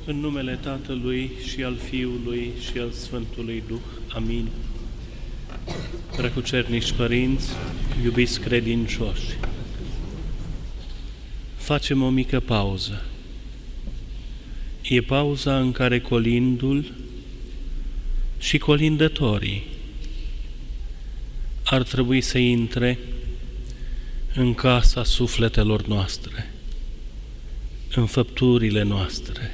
În numele Tatălui și al Fiului și al Sfântului Duh. Amin. Preacucernici părinți, iubiți credincioși, facem o mică pauză. E pauza în care colindul și colindătorii ar trebui să intre în casa sufletelor noastre, în făpturile noastre,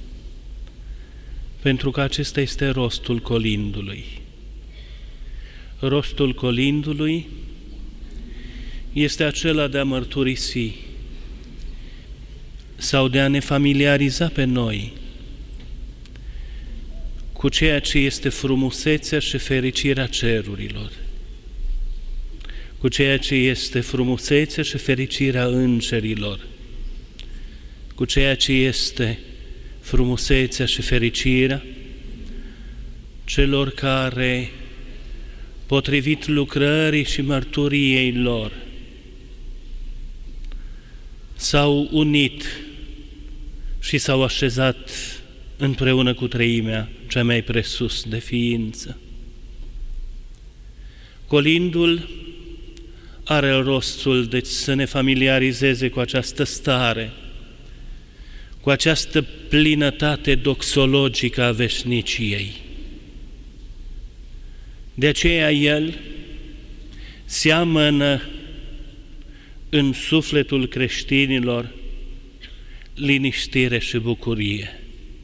pentru că acesta este rostul colindului. Rostul colindului este acela de a mărturisi sau de a ne familiariza pe noi cu ceea ce este frumusețea și fericirea cerurilor, cu ceea ce este frumusețea și fericirea îngerilor, cu ceea ce este frumusețea și fericirea celor care, potrivit lucrării și mărturiei lor, s-au unit și s-au așezat împreună cu treimea cea mai presus de ființă. Colindul are rostul, deci, să ne familiarizeze cu această stare, cu această plinătate doxologică a veșniciei. De aceea el seamănă în sufletul creștinilor liniștire și bucurie.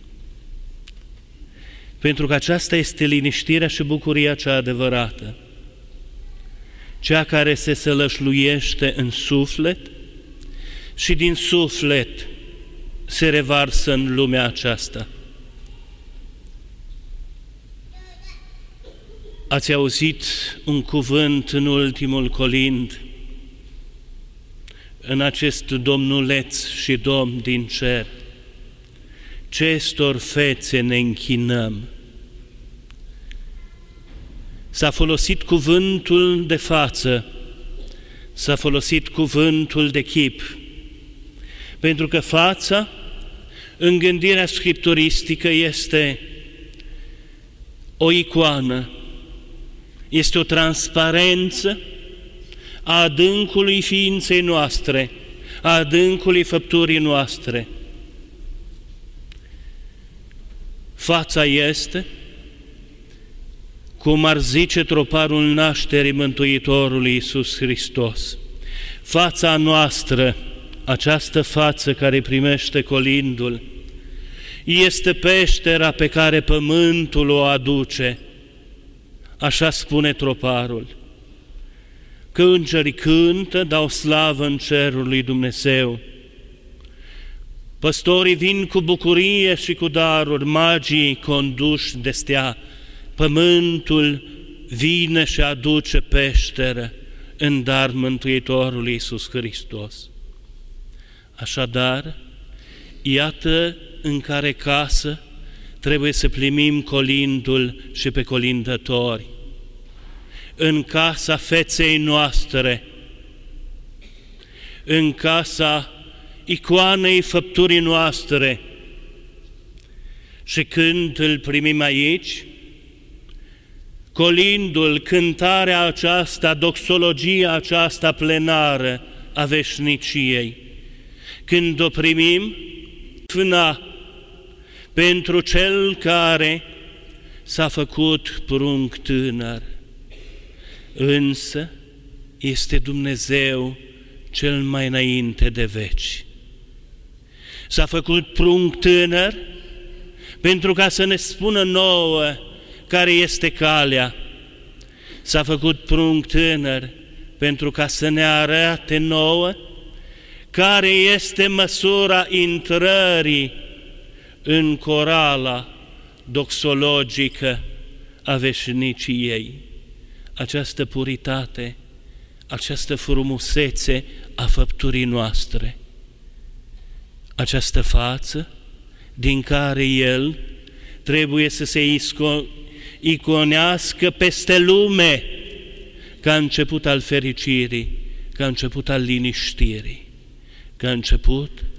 Pentru că aceasta este liniștirea și bucuria cea adevărată, cea care se sălășluiește în suflet și din suflet se revarsă în lumea aceasta. Ați auzit un cuvânt în ultimul colind, în acest domnuleț și domn din cer: cestor fețe ne închinăm. S-a folosit cuvântul de față, s-a folosit cuvântul de chip, pentru că fața, în gândirea scripturistică, este o icoană, este o transparență a adâncului ființei noastre, a adâncului făpturii noastre. Fața este, cum ar zice troparul nașterii Mântuitorului Iisus Hristos, fața noastră, această față care primește colindul, este peștera pe care pământul o aduce. Așa spune troparul, că îngerii cântă, dau slavă în cerul lui Dumnezeu. Păstorii vin cu bucurie și cu daruri, magii conduși de stea, pământul vine și aduce peșteră în dar Mântuitorului Iisus Hristos. Așadar, iată în care casă trebuie să primim colindul și pe colindători. În casa feței noastre, în casa icoanei făpturii noastre. Și când îl primim aici, colindul, cântarea aceasta, doxologia aceasta plenară a veșniciei, când o primim, fâna pentru cel care s-a făcut prunc tânăr, însă este Dumnezeu cel mai înainte de veci. S-a făcut prunc tânăr pentru ca să ne spună nouă care este calea. S-a făcut prunc tânăr pentru ca să ne arate nouă care este măsura intrării în corala doxologică a veșniciei. Această puritate, această frumusețe a făpturii noastre, această față din care El trebuie să se iconească peste lume ca început al fericirii, ca început al liniștirii, ca început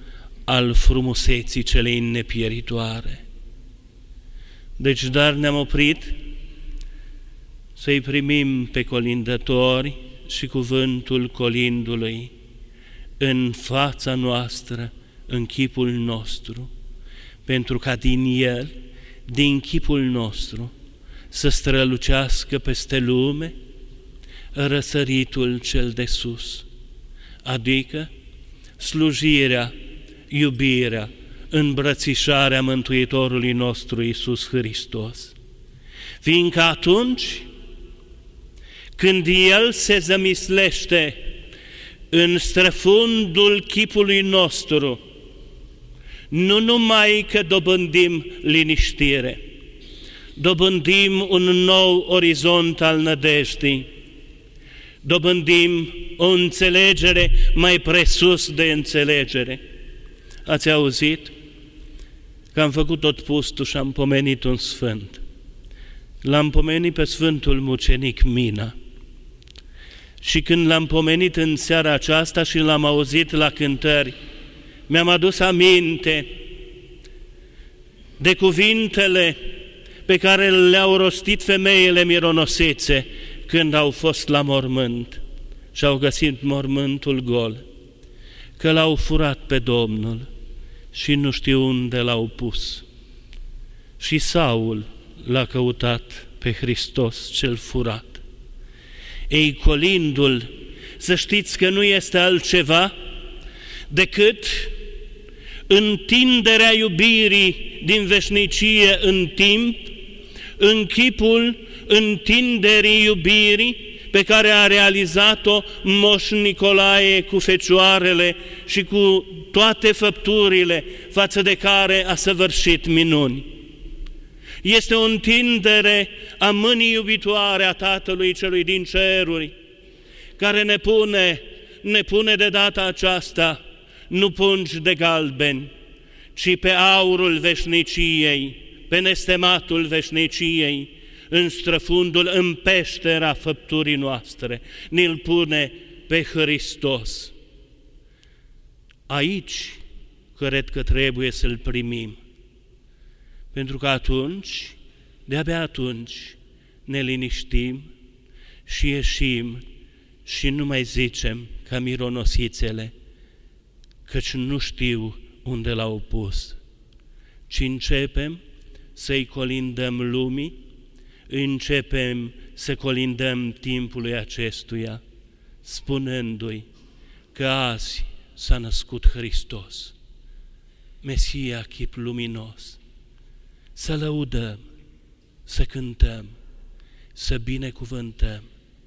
al frumuseții celei nepieritoare. Deci, dar ne-am oprit să-i primim pe colindători și cuvântul colindului în fața noastră, în chipul nostru, pentru ca din el, din chipul nostru, să strălucească peste lume răsăritul cel de sus, adică slujirea, iubirea, îmbrățișarea Mântuitorului nostru Iisus Hristos. Fiindcă atunci când El se zămislește în străfundul chipului nostru, nu numai că dobândim liniștire, dobândim un nou orizont al nădejdii, dobândim o înțelegere mai presus de înțelegere. Ați auzit că am făcut tot pustul și am pomenit un sfânt. L-am pomenit pe Sfântul Mucenic Mina. Și când l-am pomenit în seara aceasta și l-am auzit la cântări, mi-am adus aminte de cuvintele pe care le-au rostit femeile mironosițe când au fost la mormânt și au găsit mormântul gol, că l-au furat pe Domnul și nu știu unde l-au pus. Și Saul l-a căutat pe Hristos cel furat. Ei, colindul, să știți că nu este altceva decât întinderea iubirii din veșnicie în timp, în chipul întinderii iubirii pe care a realizat-o Moș Nicolae cu fecioarele și cu toate făpturile față de care a săvârșit minuni. Este o întindere a mâinii iubitoare a Tatălui Celui din ceruri, care ne pune de data aceasta nu pungi de galbeni, ci pe aurul veșniciei, pe nestematul veșniciei, în străfundul, în peștera făpturii noastre, ne-l pune pe Hristos. Aici cred că trebuie să-l primim, pentru că atunci, de-abia atunci, ne liniștim și ieșim și nu mai zicem ca mironosițele, căci nu știu unde l-au pus, ci începem să-i colindăm lumii, începem să colindăm timpului acestuia, spunându-i că azi s-a născut Hristos, Mesia chip luminos. Să lăudăm, să cântăm, să binecuvântăm.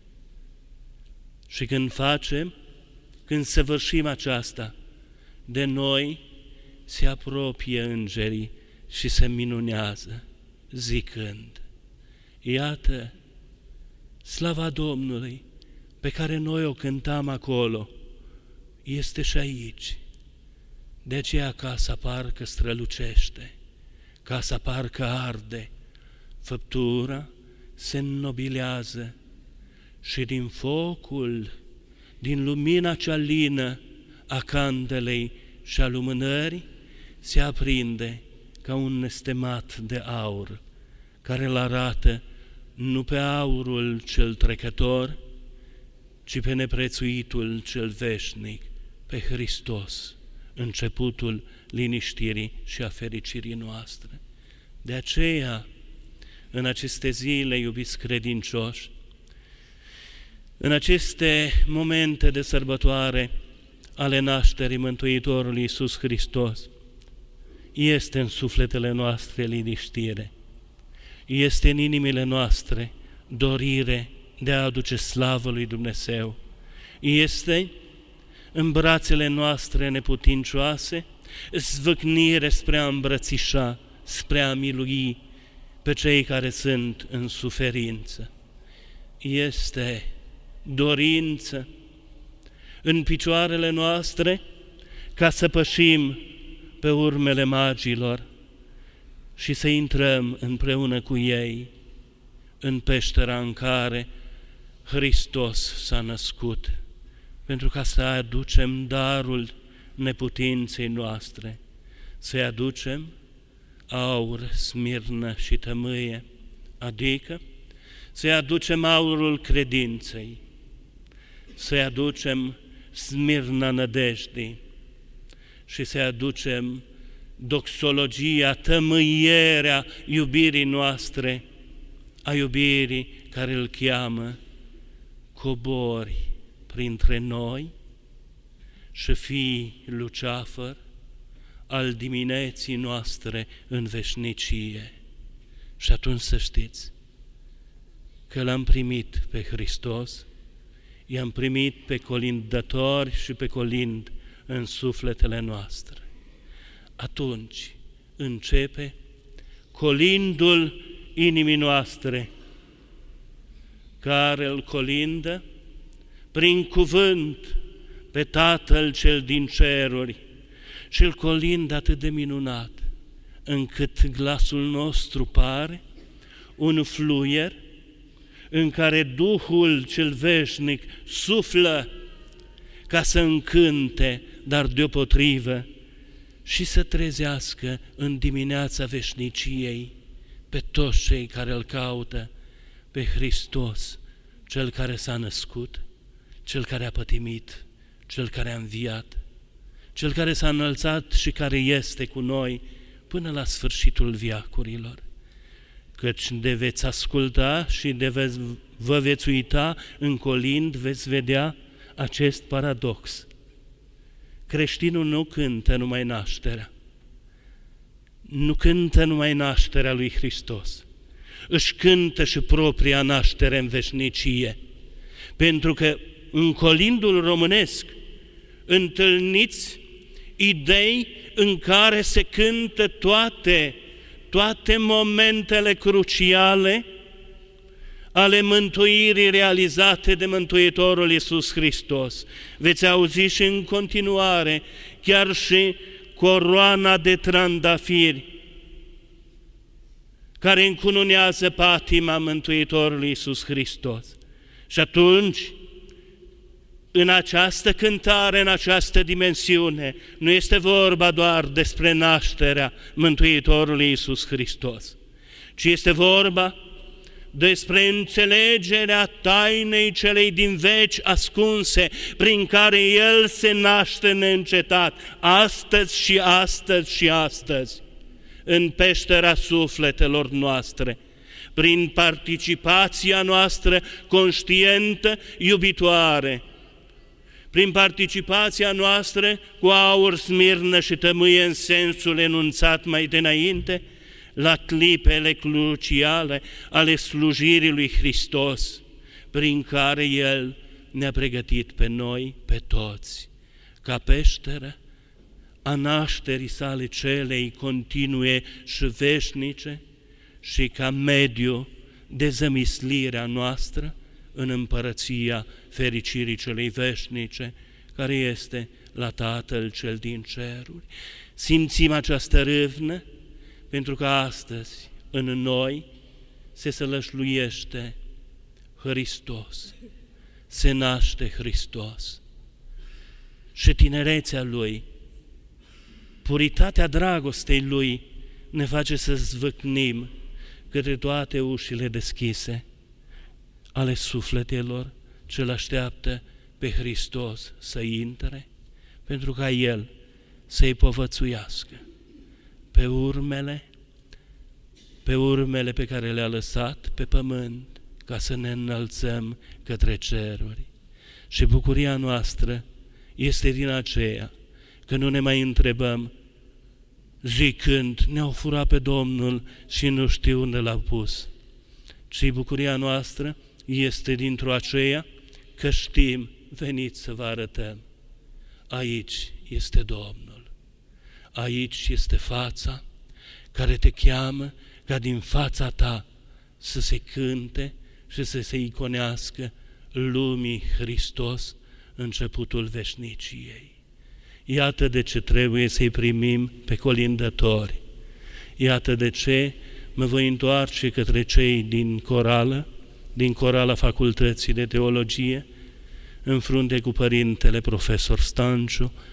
Și când săvârșim aceasta, de noi se apropie îngerii și se minunează, zicând: iată, slava Domnului, pe care noi o cântam acolo, este și aici. De aceea casa parcă strălucește, casa parcă arde, făptura se înnobilează și din focul, din lumina cea lină a candelei și a lumânării, se aprinde ca un nestemat de aur, care îl arată nu pe aurul cel trecător, ci pe neprețuitul cel veșnic, pe Hristos, începutul liniștirii și a fericirii noastre. De aceea, în aceste zile, iubiți credincioși, în aceste momente de sărbătoare ale nașterii Mântuitorului Iisus Hristos, este în sufletele noastre liniștire, este în inimile noastre dorire de a aduce slavă lui Dumnezeu, este în brațele noastre neputincioase zvâcnire spre a îmbrățișa, spre a milui pe cei care sunt în suferință. Este dorință în picioarele noastre ca să pășim pe urmele magilor și să intrăm împreună cu ei în peștera în care Hristos s-a născut, pentru ca să aducem darul neputinței noastre, să-i aducem aur, smirnă și tămâie, adică să-i aducem aurul credinței, să-i aducem smirna nădejdii și să-i aducem doxologia, tămâierea iubirii noastre, a iubirii care îl cheamă: cobori printre noi și fii luceafăr al dimineții noastre în veșnicie. Și atunci să știți că l-am primit pe Hristos, i-am primit pe colindători și pe colind în sufletele noastre. Atunci începe colindul inimii noastre, care îl colindă prin cuvânt pe Tatăl cel din ceruri și îl colindă atât de minunat, încât glasul nostru pare un fluier în care Duhul cel veșnic suflă ca să încânte, dar deopotrivă și să trezească în dimineața veșniciei pe toți cei care îl caută, pe Hristos, Cel care s-a născut, Cel care a pătimit, Cel care a înviat, Cel care s-a înălțat și care este cu noi până la sfârșitul veacurilor. Căci de veți asculta și vă veți uita în colind, veți vedea acest paradox. Creștinul nu cântă numai nașterea, nu cântă numai nașterea lui Hristos, își cântă și propria naștere în veșnicie, pentru că în colindul românesc întâlniți idei în care se cântă toate momentele cruciale ale mântuirii realizate de Mântuitorul Iisus Hristos. Veți auzi și în continuare chiar și coroana de trandafiri care încununează patima Mântuitorului Iisus Hristos. Și atunci, în această cântare, în această dimensiune, nu este vorba doar despre nașterea Mântuitorului Iisus Hristos, ci este vorba despre înțelegerea tainei celei din veci ascunse, prin care El se naște neîncetat, astăzi și astăzi și astăzi, în peștera sufletelor noastre, prin participația noastră conștientă, iubitoare, prin participația noastră cu aur, smirnă și tămâie în sensul enunțat mai dinainte, la clipele cruciale ale slujirii lui Hristos, prin care El ne-a pregătit pe noi, pe toți, ca peșteră a nașterii sale celei continue și veșnice și ca mediu de zămislirea noastră în împărăția fericirii celei veșnice, care este la Tatăl cel din ceruri. Simțim această râvnă, pentru că astăzi în noi se sălășluiește Hristos, se naște Hristos. Și tinerețea Lui, puritatea dragostei Lui ne face să zvâcnim către toate ușile deschise ale sufletelor ce-L așteaptă pe Hristos să intre, pentru ca El să-i povățuiască pe urmele pe care le-a lăsat pe pământ, ca să ne înălțăm către ceruri. Și bucuria noastră este din aceea că nu ne mai întrebăm zicând, ne-au furat pe Domnul și nu știu unde l-au pus, ci bucuria noastră este dintr-o aceea că știm, veniți să vă arătăm, aici este Domnul, aici este fața care te cheamă ca din fața ta să se cânte și să se iconească lumii Hristos, începutul veșniciei. Iată de ce trebuie să-i primim pe colindători. Iată de ce mă voi întoarce către cei din corala Facultății de Teologie, în frunte cu Părintele Profesor Stanciu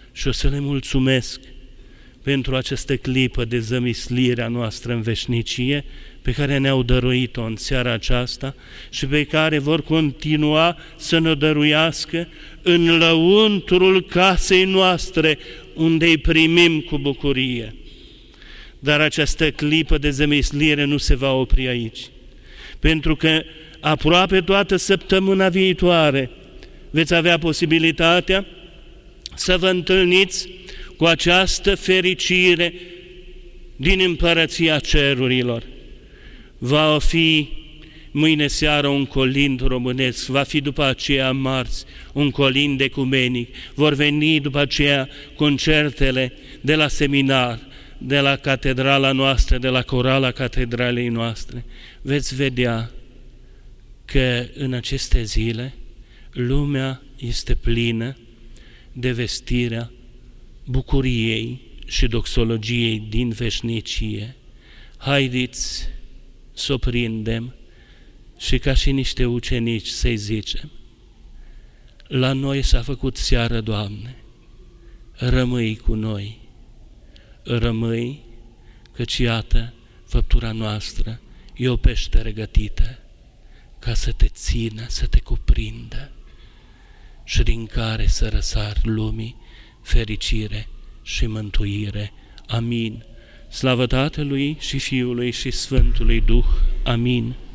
și o să le mulțumesc pentru această clipă de zămislire a noastră în veșnicie pe care ne-au dăruit-o în seara aceasta și pe care vor continua să ne dăruiască în lăuntrul casei noastre, unde îi primim cu bucurie. Dar această clipă de zămislire nu se va opri aici, pentru că aproape toată săptămâna viitoare veți avea posibilitatea să vă întâlniți cu această fericire din împărăția cerurilor. Va fi mâine seară un colind românesc, va fi după aceea marți un colind ecumenic, vor veni după aceea concertele de la seminar, de la catedrala noastră, de la corala catedralei noastre. Veți vedea că în aceste zile lumea este plină de vestirea bucuriei și doxologiei din veșnicie. Haideți să o prindem și ca și niște ucenici să-i zicem: la noi s-a făcut seară, Doamne, rămâi cu noi, rămâi, căci iată, făptura noastră e o peșteră gătită ca să te țină, să te cuprindă și din care să răsar lumii fericire și mântuire. Amin. Slavă Tatălui și Fiului și Sfântului Duh. Amin.